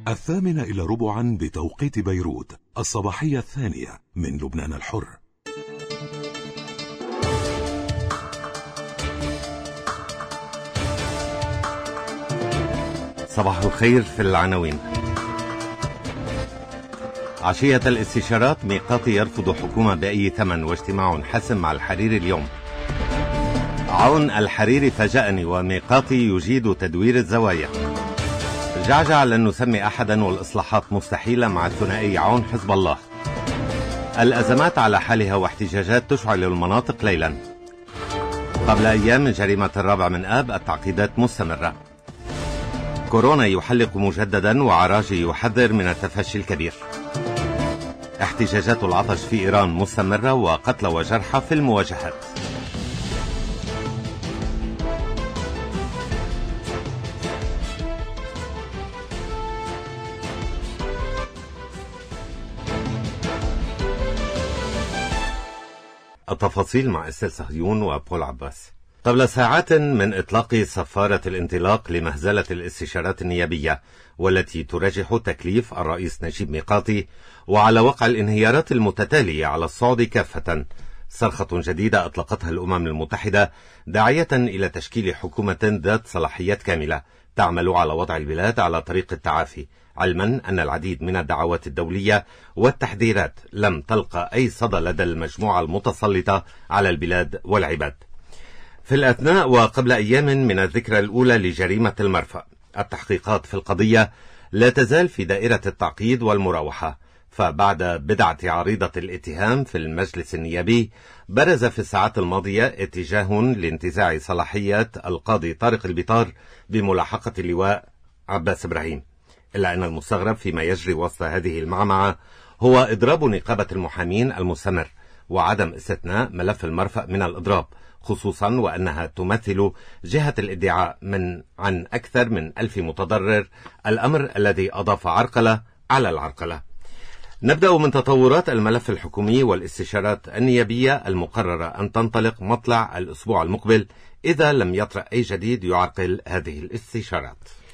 8:15 بتوقيت بيروت، الصباحية الثانية من لبنان الحر. صباح الخير. في العناوين: عشية الاستشارات، ميقاتي يرفض حكومة بأي ثمن واجتماع حاسم مع الحريري اليوم. عون الحريري فاجأني وميقاتي يجيد تدوير الزوايا. جعجع لن نسمي أحدا والإصلاحات مستحيلة مع الثنائي عون حزب الله. الأزمات على حالها واحتجاجات تشعل المناطق ليلا. قبل أيام من جريمة 4 آب، التعقيدات مستمرة. كورونا يحلق مجددا وعراجي يحذر من التفشي الكبير. احتجاجات العطش في إيران مستمرة وقتلى وجرحى في المواجهات. التفاصيل مع استاذ صهيون وبول عباس. قبل ساعات من إطلاق صفارة الانطلاق لمهزلة الاستشارات النيابية والتي ترجح تكليف الرئيس نجيب ميقاتي، وعلى وقع الانهيارات المتتالية على الصعد كافة، صرخة جديدة أطلقتها الأمم المتحدة داعية إلى تشكيل حكومة ذات صلاحيات كاملة تعمل على وضع البلاد على طريق التعافي، علما أن العديد من الدعوات الدولية والتحذيرات لم تلقى أي صدى لدى المجموعة المتسلطة على البلاد والعباد. في الأثناء وقبل أيام من الذكرى الأولى لجريمة المرفأ، التحقيقات في القضية لا تزال في دائرة التعقيد والمراوحة، فبعد بدعة عريضة الاتهام في المجلس النيابي، برز في الساعات الماضية اتجاه لانتزاع صلاحيات القاضي طارق البيطار بملاحقة اللواء عباس إبراهيم. إلا أن المستغرب فيما يجري وسط هذه المعمعة هو إضراب نقابة المحامين المستمر وعدم استثناء ملف المرفأ من الإضراب، خصوصا وأنها تمثل جهة الادعاء عن أكثر من 1000 متضرر، الأمر الذي أضاف عرقلة على العرقلة. نبدأ من تطورات الملف الحكومي والاستشارات النيابية المقررة أن تنطلق مطلع الأسبوع المقبل إذا لم يطرأ أي جديد يعرقل هذه الاستشارات.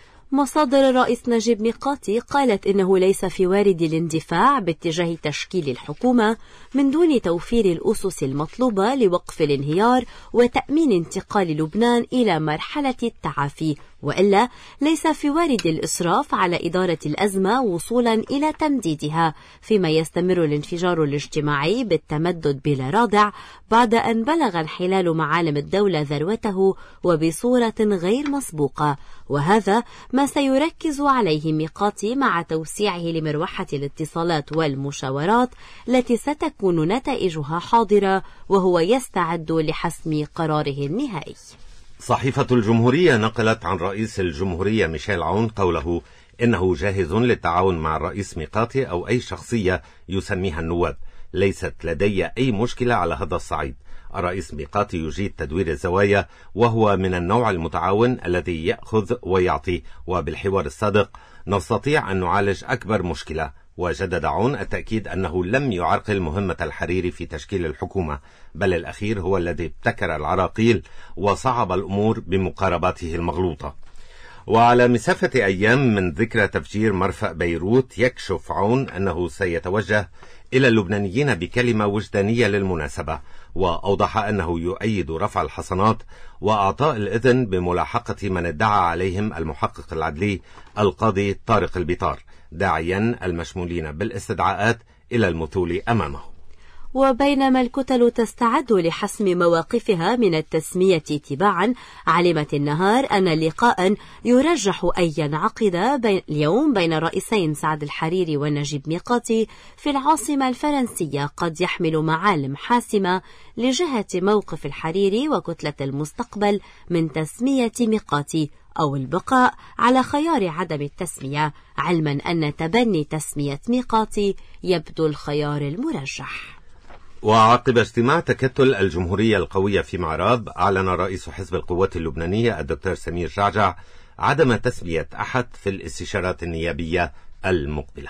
مصادر الرئيس نجيب ميقاتي قالت إنه ليس في وارد الاندفاع باتجاه تشكيل الحكومة من دون توفير الأسس المطلوبة لوقف الانهيار وتأمين انتقال لبنان إلى مرحلة التعافي، وإلا ليس في وارد الإسراف على إدارة الأزمة وصولا إلى تمديدها، فيما يستمر الانفجار الاجتماعي بالتمدد بلا رادع بعد أن بلغ انحلال معالم الدولة ذروته وبصورة غير مسبوقة، وهذا ما سيركز عليه ميقاتي مع توسيعه لمروحة الاتصالات والمشاورات التي ستكون نتائجها حاضرة وهو يستعد لحسم قراره النهائي. صحيفة الجمهورية نقلت عن رئيس الجمهورية ميشيل عون قوله إنه جاهز للتعاون مع الرئيس ميقاتي أو أي شخصية يسميها النواب. ليست لدي أي مشكلة على هذا الصعيد. الرئيس ميقاتي يجيد تدوير الزوايا وهو من النوع المتعاون الذي يأخذ ويعطي، وبالحوار الصادق نستطيع أن نعالج أكبر مشكلة. وجدد عون التأكيد أنه لم يعرقل مهمة الحريري في تشكيل الحكومة، بل الأخير هو الذي ابتكر العراقيل وصعب الأمور بمقارباته المغلوطة. وعلى مسافة أيام من ذكرى تفجير مرفأ بيروت، يكشف عون أنه سيتوجه إلى اللبنانيين بكلمة وجدانية للمناسبة، وأوضح أنه يؤيد رفع الحصانات وأعطاء الإذن بملاحقة من ادعى عليهم المحقق العدلي القاضي طارق البيطار، داعيا المشمولين بالاستدعاءات إلى المثول أمامه. وبينما الكتل تستعد لحسم مواقفها من التسمية تباعا، علمت النهار أن لقاء يرجح أن ينعقد اليوم بين الرئيسين سعد الحريري ونجيب ميقاتي في العاصمة الفرنسية قد يحمل معالم حاسمة لجهة موقف الحريري وكتلة المستقبل من تسمية ميقاتي أو البقاء على خيار عدم التسمية، علما أن تبني تسمية ميقاتي يبدو الخيار المرجح. وعقب اجتماع تكتل الجمهورية القوية في معراب، أعلن رئيس حزب القوات اللبنانية الدكتور سمير جعجع عدم تسمية أحد في الاستشارات النيابية المقبلة.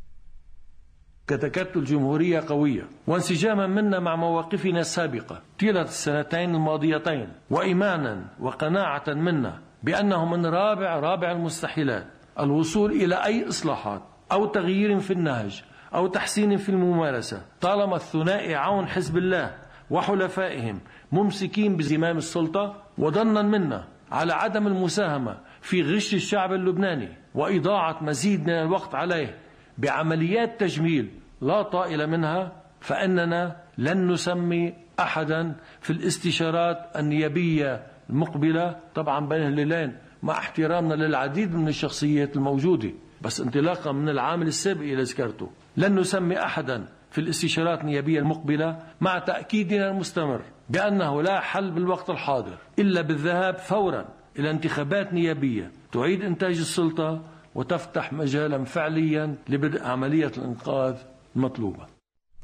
كتكتل جمهورية قوية وانسجاما منا مع مواقفنا السابقة طيلة السنتين الماضيتين، وإيمانا وقناعة منا بأنه من رابع المستحيلات الوصول إلى أي إصلاحات أو تغيير في النهج أو تحسين في الممارسة طالما الثنائي عون حزب الله وحلفائهم ممسكين بزمام السلطة، وظنا منا على عدم المساهمة في غش الشعب اللبناني وإضاعة مزيد من الوقت عليه بعمليات تجميل لا طائل منها، فإننا لن نسمي أحدا في الاستشارات النيابية المقبلة، طبعا بين الليلين مع احترامنا للعديد من الشخصيات الموجودة، بس انطلاقا من العامل السابق اللي ذكرته لن نسمي أحدا في الاستشارات النيابية المقبلة، مع تأكيدنا المستمر بأنه لا حل بالوقت الحاضر إلا بالذهاب فورا إلى انتخابات نيابية تعيد إنتاج السلطة وتفتح مجالا فعليا لبدء عملية الإنقاذ المطلوبة.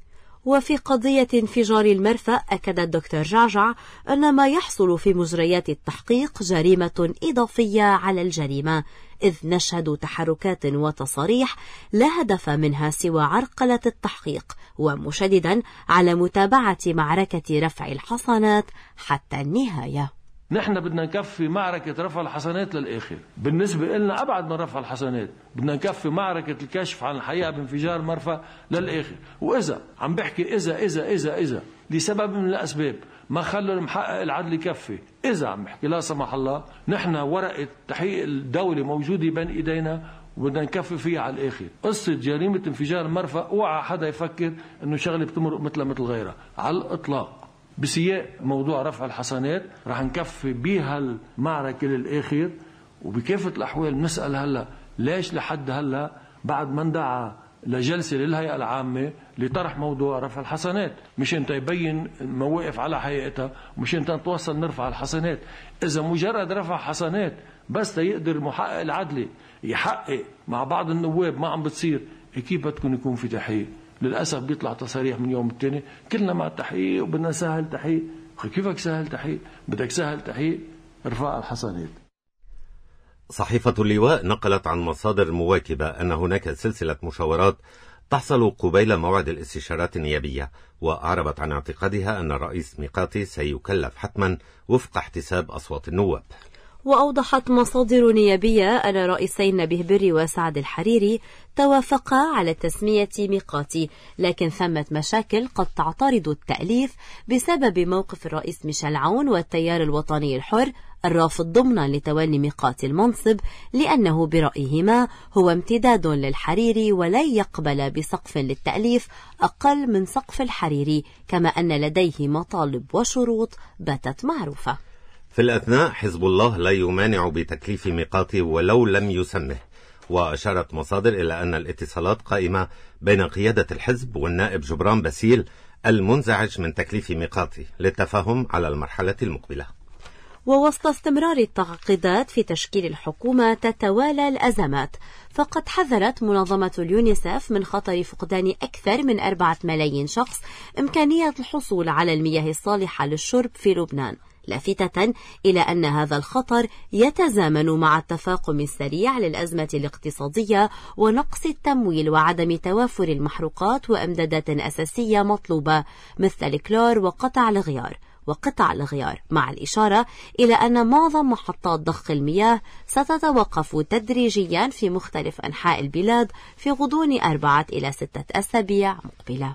وفي قضية انفجار المرفأ أكد الدكتور جعجع أن ما يحصل في مجريات التحقيق جريمة إضافية على الجريمة، إذ نشهد تحركات وتصاريح لا هدف منها سوى عرقلة التحقيق، ومشددا على متابعة معركة رفع الحصانات حتى النهاية. نحن بدنا نكفي معركة رفع الحصانات للآخر، بالنسبة لنا أبعد من رفع الحصانات بدنا نكفي معركة الكشف عن الحقيقة بانفجار مرفأ للآخر. وإذا عم بحكي إذا لسبب من الأسباب ما خلوا المحقق العدل يكفي، إذا عم بحكي لا سمح الله، نحن ورقة تحقيق الدولة موجودة بين إيدينا وبدنا نكفي فيها على الآخر. قصة جريمة انفجار المرفأ اوعى حدا يفكر إنه شغلة بتمرق مثل غيرها على الإطلاق. بسياق موضوع رفع الحصانات رح نكفي بيها المعركة للآخر، وبكافة الأحوال بنسأل هلا ليش لحد هلا بعد ما اندعى لجلسة للهيئة العامة لطرح موضوع رفع الحصانات؟ مش انت يبين مواقف على حقيقتها، مش انت نتوصل نرفع الحصانات. إذا مجرد رفع حصانات بس يقدر المحقق العدلي يحقق مع بعض النواب ما عم بتصير، كيف بدكم يكون في تحقيق؟ للأسف بيطلع تصاريح من يوم التاني كلنا مع التحقيق وبدنا نسهل تحقيق. كيفك سهل تحقيق؟ بدك سهل تحقيق ارفع الحصانات. صحيفة اللواء نقلت عن مصادر مواكبة أن هناك سلسلة مشاورات تحصل قبيل موعد الاستشارات النيابية، وأعربت عن اعتقادها أن الرئيس ميقاتي سيكلف حتما وفق احتساب أصوات النواب. وأوضحت مصادر نيابية أن رئيسي نبيه بري وسعد الحريري توافقا على تسمية ميقاتي، لكن ثمة مشاكل قد تعترض التأليف بسبب موقف الرئيس ميشيل عون والتيار الوطني الحر الرافض ضمنا لتولي ميقاتي المنصب، لأنه برأيهما هو امتداد للحريري ولن يقبل بسقف للتأليف أقل من سقف الحريري، كما أن لديه مطالب وشروط باتت معروفة. في الأثناء حزب الله لا يمانع بتكليف ميقاتي ولو لم يسمه، وأشارت مصادر إلى أن الاتصالات قائمة بين قيادة الحزب والنائب جبران باسيل المنزعج من تكليف ميقاتي للتفاهم على المرحلة المقبلة. ووسط استمرار التعقيدات في تشكيل الحكومة تتوالى الأزمات، فقد حذرت منظمة اليونيسف من خطر فقدان أكثر من 4 ملايين شخص إمكانية الحصول على المياه الصالحة للشرب في لبنان، لافتة إلى أن هذا الخطر يتزامن مع التفاقم السريع للأزمة الاقتصادية ونقص التمويل وعدم توافر المحروقات وإمدادات أساسية مطلوبة مثل الكلور وقطع الغيار، مع الإشارة إلى أن معظم محطات ضخ المياه ستتوقف تدريجيا في مختلف أنحاء البلاد في غضون 4 إلى 6 أسابيع مقبلة.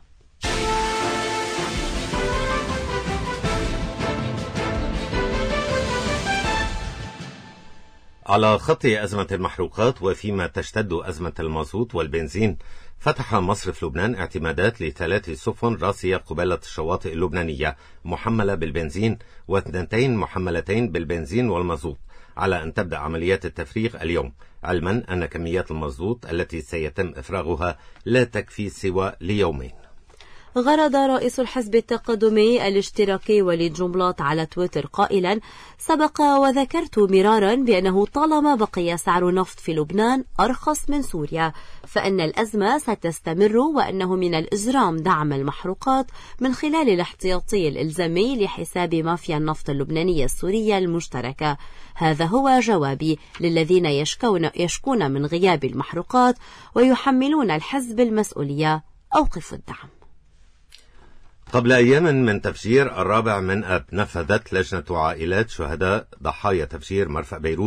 على خط أزمة المحروقات وفيما تشتد أزمة المازوت والبنزين، فتح مصرف لبنان اعتمادات ل3 سفن راسية قبالة الشواطئ اللبنانية محملة بالبنزين و2 محملتين بالبنزين والمازوت، على أن تبدأ عمليات التفريغ اليوم، علما أن كميات المازوت التي سيتم إفراغها لا تكفي سوى ليومين. غرد رئيس الحزب التقدمي الاشتراكي وليد جنبلاط على تويتر قائلا: سبق وذكرت مرارا بأنه طالما بقي سعر النفط في لبنان أرخص من سوريا فإن الأزمة ستستمر، وأنه من الإجرام دعم المحروقات من خلال الاحتياطي الإلزامي لحساب مافيا النفط اللبنانية السورية المشتركة. هذا هو جوابي للذين يشكون من غياب المحروقات ويحملون الحزب المسؤولية. أوقفوا الدعم. قبل أيام من تفجير 4 من أب، نفذت لجنة عائلات شهداء ضحايا تفجير مرفأ بيروت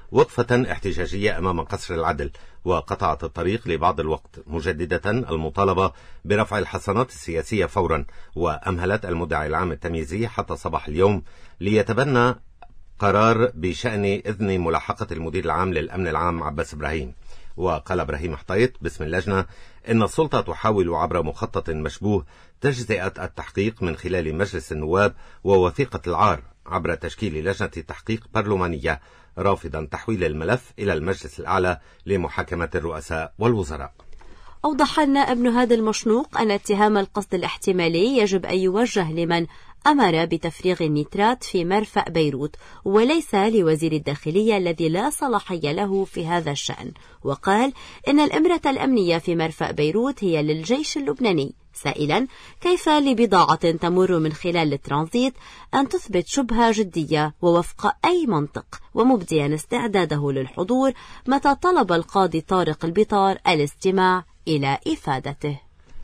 وقفة احتجاجية أمام قصر العدل، وقطعت الطريق لبعض الوقت، مجددة المطالبة برفع الحصانات السياسية فورا، وأمهلت المدعي العام التمييزي حتى صباح اليوم ليتبنى قرار بشأن إذن ملاحقة المدير العام للأمن العام عباس إبراهيم. وقال إبراهيم حطيط باسم اللجنة إن السلطة تحاول عبر مخطط مشبوه تجزئة التحقيق من خلال مجلس النواب ووثيقة العار عبر تشكيل لجنة تحقيق برلمانية، رافضا تحويل الملف إلى المجلس الأعلى لمحاكمة الرؤساء والوزراء. أوضح النائب نهاد المشنوق أن اتهام القصد الاحتمالي يجب أن يوجه لمن أمر بتفريغ النيترات في مرفأ بيروت، وليس لوزير الداخلية الذي لا صلاحية له في هذا الشأن. وقال إن الإمرة الأمنية في مرفأ بيروت هي للجيش اللبناني، سائلا كيف لبضاعة تمر من خلال الترانزيت أن تثبت شبهة جدية ووفق أي منطق، ومبديا استعداده للحضور متى طلب القاضي طارق البطار الاستماع إلى إفادته.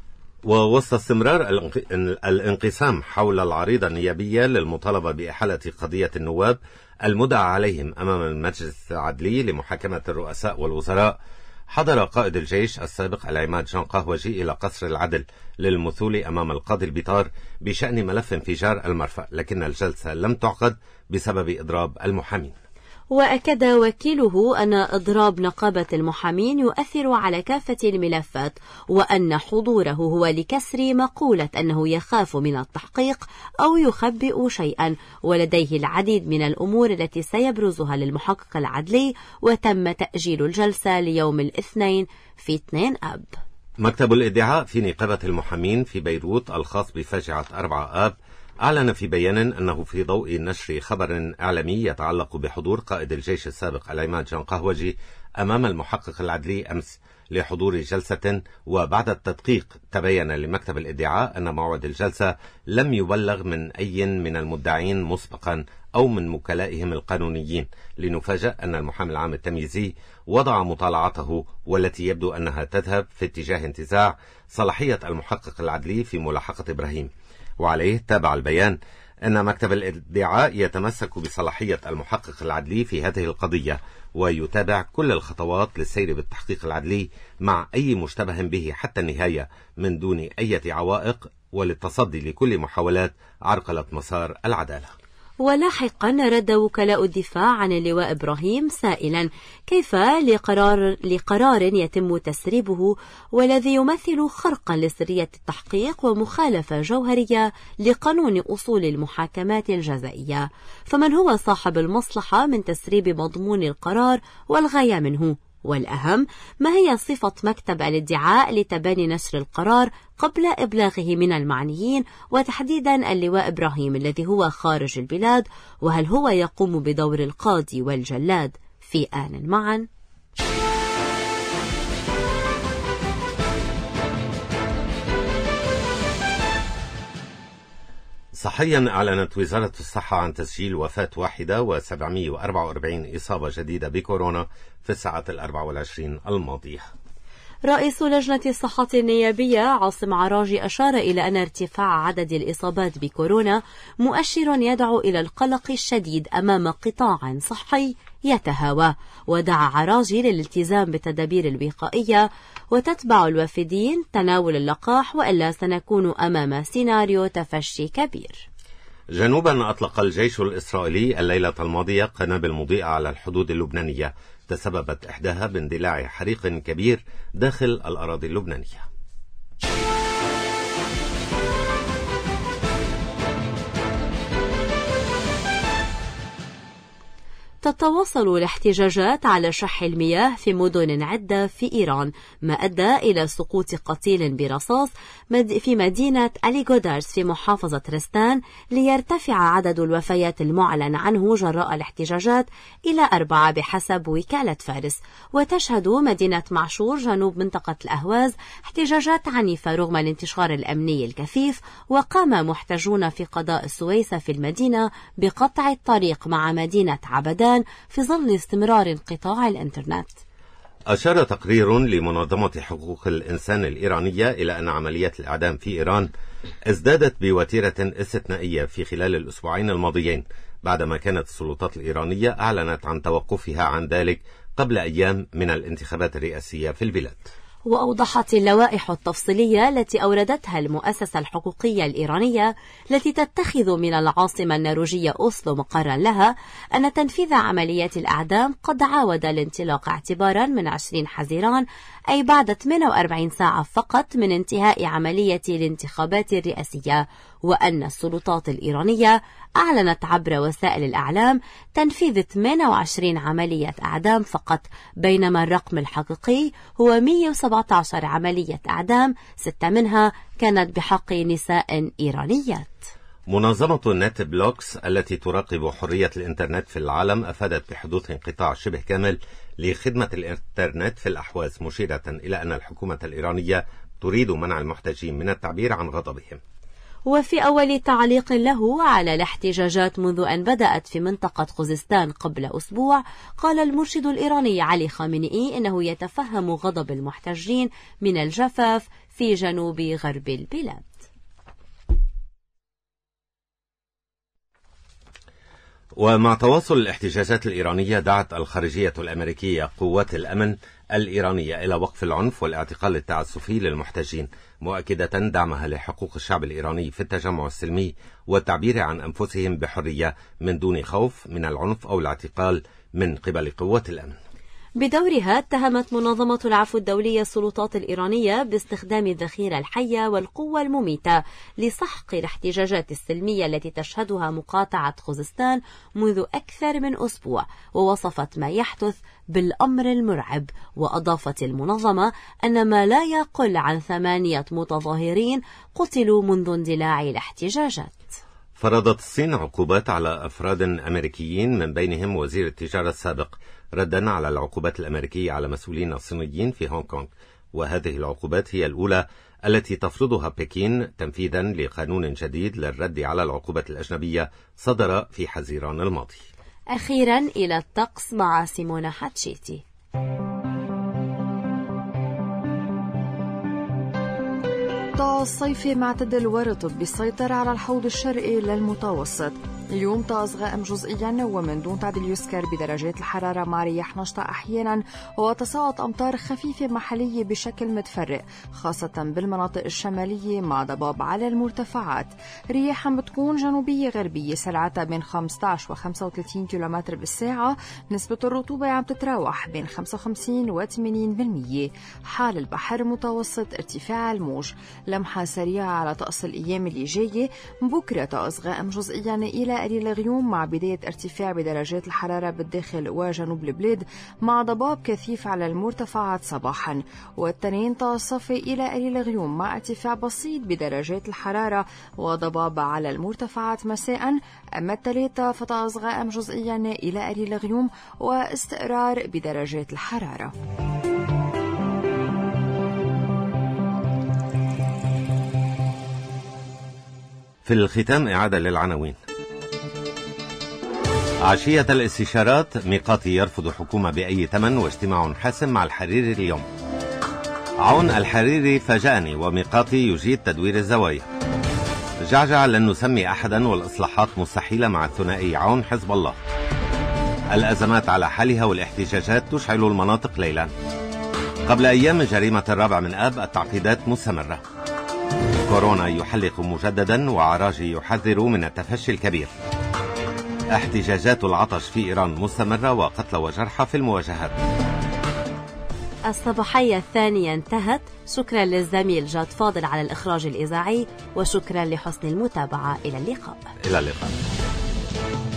ووسط استمرار الانقسام حول العريضة النيابية للمطالبة بإحالة قضية النواب المدعى عليهم أمام المجلس العدلي لمحاكمة الرؤساء والوزراء، حضر قائد الجيش السابق العماد جان قهوجي إلى قصر العدل للمثول أمام القاضي البطار بشأن ملف انفجار المرفأ، لكن الجلسة لم تعقد بسبب إضراب المحامين. وأكد وكيله أن إضراب نقابة المحامين يؤثر على كافة الملفات، وأن حضوره هو لكسر مقولة أنه يخاف من التحقيق أو يخبئ شيئا، ولديه العديد من الأمور التي سيبرزها للمحقق العدلي، وتم تأجيل الجلسة ليوم الاثنين في 2 آب. مكتب الادعاء في نقابة المحامين في بيروت الخاص بفاجعة 4 آب أعلن في بيان أنه في ضوء نشر خبر إعلامي يتعلق بحضور قائد الجيش السابق العماد جان قهوجي أمام المحقق العدلي أمس لحضور جلسة، وبعد التدقيق تبين لمكتب الادعاء أن موعد الجلسة لم يبلغ من أي من المدعين مسبقا أو من وكلائهم القانونيين، لنفاجأ أن المحامي العام التمييزي وضع مطالعته والتي يبدو أنها تذهب في اتجاه انتزاع صلاحية المحقق العدلي في ملاحقة إبراهيم. وعليه تابع البيان أن مكتب الادعاء يتمسك بصلاحية المحقق العدلي في هذه القضية، ويتابع كل الخطوات للسير بالتحقيق العدلي مع أي مشتبه به حتى النهاية من دون أي عوائق، وللتصدي لكل محاولات عرقلة مسار العدالة. ولاحقا رد وكلاء الدفاع عن اللواء إبراهيم سائلا كيف لقرار يتم تسريبه والذي يمثل خرقا لسرية التحقيق ومخالفة جوهرية لقانون أصول المحاكمات الجزائية، فمن هو صاحب المصلحة من تسريب مضمون القرار والغاية منه؟ والأهم، ما هي صفة مكتب الادعاء لتبني نشر القرار قبل إبلاغه من المعنيين، وتحديدا اللواء إبراهيم الذي هو خارج البلاد؟ وهل هو يقوم بدور القاضي والجلاد في آن معا؟ صحيا أعلنت وزارة الصحة عن تسجيل وفاة 1,744 إصابة جديدة بكورونا في الساعات 24 الماضية. رئيس لجنة الصحة النيابية عاصم عراجي أشار إلى أن ارتفاع عدد الإصابات بكورونا مؤشر يدعو إلى القلق الشديد أمام قطاع صحي يتهاوى، ودعا عراجي للالتزام بالتدابير الوقائية وتتبع الوافدين تناول اللقاح، وإلا سنكون أمام سيناريو تفشي كبير. جنوبا أطلق الجيش الإسرائيلي الليلة الماضية قنابل مضيئة على الحدود اللبنانية، تسببت إحداها باندلاع حريق كبير داخل الأراضي اللبنانية. تتواصل الاحتجاجات على شح المياه في مدن عدة في إيران، ما أدى إلى سقوط قتيل برصاص في مدينة أليغودارس في محافظة رستان، ليرتفع عدد الوفيات المعلن عنه جراء الاحتجاجات إلى 4 بحسب وكالة فارس. وتشهد مدينة معشور جنوب منطقة الأهواز احتجاجات عنيفة رغم الانتشار الأمني الكثيف، وقام محتجون في قضاء السويس في المدينة بقطع الطريق مع مدينة عبدان في ظل استمرار انقطاع الإنترنت. أشار تقرير لمنظمة حقوق الإنسان الإيرانية إلى أن عمليات الإعدام في إيران ازدادت بوتيرة استثنائية في خلال الأسبوعين الماضيين، بعدما كانت السلطات الإيرانية أعلنت عن توقفها عن ذلك قبل أيام من الانتخابات الرئاسية في البلاد. وأوضحت اللوائح التفصيلية التي أوردتها المؤسسة الحقوقية الإيرانية التي تتخذ من العاصمة النرويجية أوسلو مقرا لها أن تنفيذ عمليات الأعدام قد عاود الانطلاق اعتبارا من 20 حزيران، أي بعد 48 ساعة فقط من انتهاء عملية الانتخابات الرئاسية، وأن السلطات الإيرانية أعلنت عبر وسائل الإعلام تنفيذ 28 عملية أعدام فقط، بينما الرقم الحقيقي هو 117 عملية أعدام، 6 منها كانت بحق نساء إيرانيات. منظمة نت بلوكس التي تراقب حرية الإنترنت في العالم أفادت بحدوث انقطاع شبه كامل لخدمة الإنترنت في الأحواز، مشيرة إلى أن الحكومة الإيرانية تريد منع المحتجين من التعبير عن غضبهم. وفي أول تعليق له على الاحتجاجات منذ أن بدأت في منطقة خوزستان قبل أسبوع، قال المرشد الإيراني علي خامنئي إنه يتفهم غضب المحتجين من الجفاف في جنوب غرب البلاد. ومع تواصل الاحتجاجات الإيرانية، دعت الخارجية الأمريكية قوات الأمن الإيرانية إلى وقف العنف والاعتقال التعسفي للمحتجين، مؤكدة دعمها لحقوق الشعب الإيراني في التجمع السلمي والتعبير عن أنفسهم بحرية من دون خوف من العنف أو الاعتقال من قبل قوات الأمن. بدورها اتهمت منظمة العفو الدولية السلطات الإيرانية باستخدام الذخيرة الحية والقوة المميتة لسحق الاحتجاجات السلمية التي تشهدها مقاطعة خوزستان منذ أكثر من أسبوع، ووصفت ما يحدث بالأمر المرعب. وأضافت المنظمة أن ما لا يقل عن 8 متظاهرين قتلوا منذ اندلاع الاحتجاجات. فرضت الصين عقوبات على أفراد أمريكيين من بينهم وزير التجارة السابق، ردا على العقوبات الأمريكية على مسؤولين صينيين في هونغ كونغ، وهذه العقوبات هي الأولى التي تفرضها بكين تنفيذا لقانون جديد للرد على العقوبات الأجنبية صدر في حزيران الماضي. أخيرا إلى الطقس مع سيمونا حاتشيتي. طقس صيفي معتدل ورطب بيسيطر على الحوض الشرقي للمتوسط. اليوم طقس غائم جزئيا ومن دون تعديل يسكر بدرجات الحرارة مع رياح نشطة أحيانا وتساقط أمطار خفيفة محلية بشكل متفرق، خاصة بالمناطق الشمالية مع ضباب على المرتفعات. رياح بتكون جنوبية غربية سرعتها بين 15 و 35 كيلومتر بالساعة. نسبة الرطوبة عم تتراوح بين 55 و 80%. حال البحر متوسط ارتفاع الموج. لمحة سريعة على طقس الأيام اللي جاية. بكرة طقس غائم جزئيا إلى قليل الغيوم مع بداية ارتفاع بدرجات الحرارة بالداخل وجنوب البلاد مع ضباب كثيف على المرتفعات صباحا. والتنين طقس صفي إلى قليل الغيوم مع ارتفاع بسيط بدرجات الحرارة وضباب على المرتفعات مساء. أما الثلاثة فطقس غائم جزئيا إلى قليل الغيوم واستقرار بدرجات الحرارة. في الختام إعادة للعناوين. عشية الاستشارات، ميقاتي يرفض حكومة بأي ثمن واجتماع حاسم مع الحريري اليوم. عون الحريري فاجأني وميقاتي يجيد تدوير الزوايا. جعجع لن نسمي أحدا والإصلاحات مستحيلة مع الثنائي عون حزب الله. الأزمات على حالها والاحتجاجات تشعل المناطق ليلا. قبل أيام جريمة 4 من آب، التعقيدات مستمرة. كورونا يحلق مجددا وعراجي يحذر من التفشي الكبير. احتجاجات العطش في إيران مستمرة وقتل وجرحى في المواجهات. الصباحية الثانية انتهت. شكرا للزميل جاد فاضل على الإخراج الإذاعي، وشكرا لحسن المتابعة. إلى اللقاء. إلى اللقاء.